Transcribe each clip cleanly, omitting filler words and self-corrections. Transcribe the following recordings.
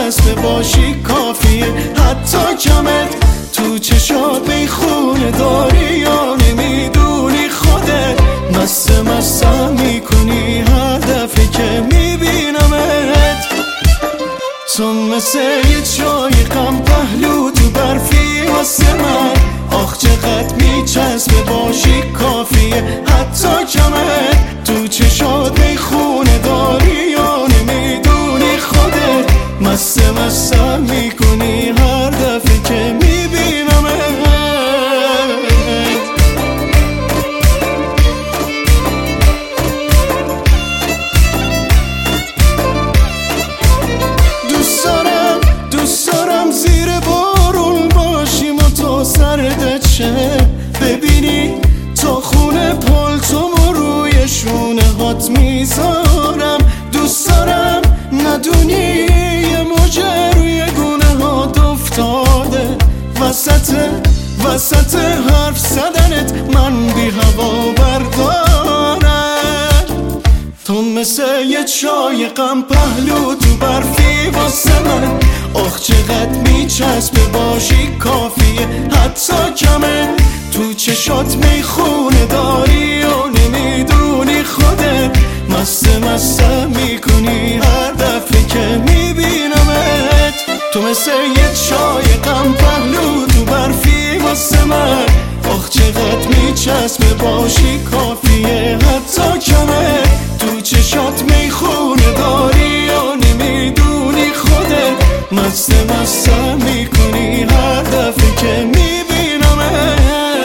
میچسبه باشی کافیه. حتی کمت تو چشات میخونه داری یا نمیدونی خودت مستم میکنی هر دفعه که میبینمت. تو مثل یه چای غم پهلو تو برفی واسه من، آخ چقدر میچسبه باشی کافیه. حتی کمت تو چشات میخونه داری یا نمیدونی خودت مستم میکنی هر دفعه که میبینمت. دوست دارم زیر بارون باشیم و تو سردت شه، ببینی تا خونه پالتومو روی شونه هات میذارم. دوست دارم ندونی یه موجه روی گونه هات افتاده، وسط حرف زدنت من بی هوا بردارم. تو مثل یه چای غم پهلو تو برفی واسه من، آخ چقدر میچسبه باشی کافیه. حتی کمه تو چشات میخونه داری و نمیدونی خودت مستم میکنی هر دفعه که میبینمت. تو مثل یه چای غم پهلو تو برفی واسه من، آخ چقدر میچسبه باشی کافیه. حتی کمه تو چشات میخونه داری و نمیدونی خودت مستم میکنی هر دفعه که میبینمت.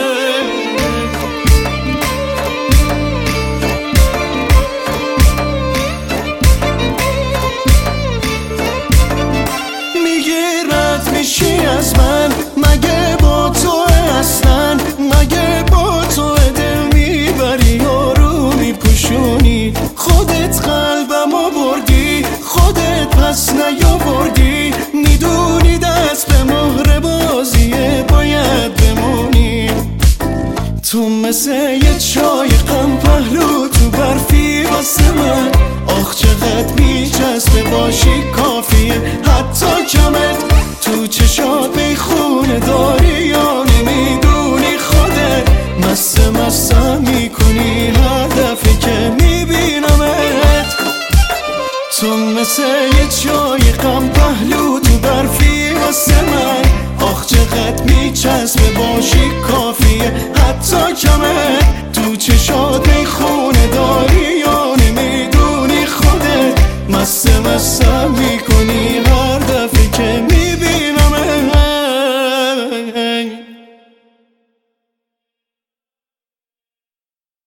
میگیرد میشی از من، مگه با تو اصلا، مگه با تو دل میبری یارو میپوشونی. خودت قلبمو بردی، خودت پس نیاوردی، میدونی دست به مهر بازیه باید بمونی. تو مثل یه چای غم پهلو تو برفی واسه من، آخ چقدر میچسبه باشی کافیه. حتی کمت تو چشات میخونه داری یا نمیدونی خودت مستم میکنی هر دفعه که میبینمت. تو مثل یه چای غم پهلو تو برفی واسه من، آخ چقدر میچسبه باشی کافیه. حتی کمت تو چشات میخونه داری یا نمیدونی خودت مستم میکنی هر دفعه که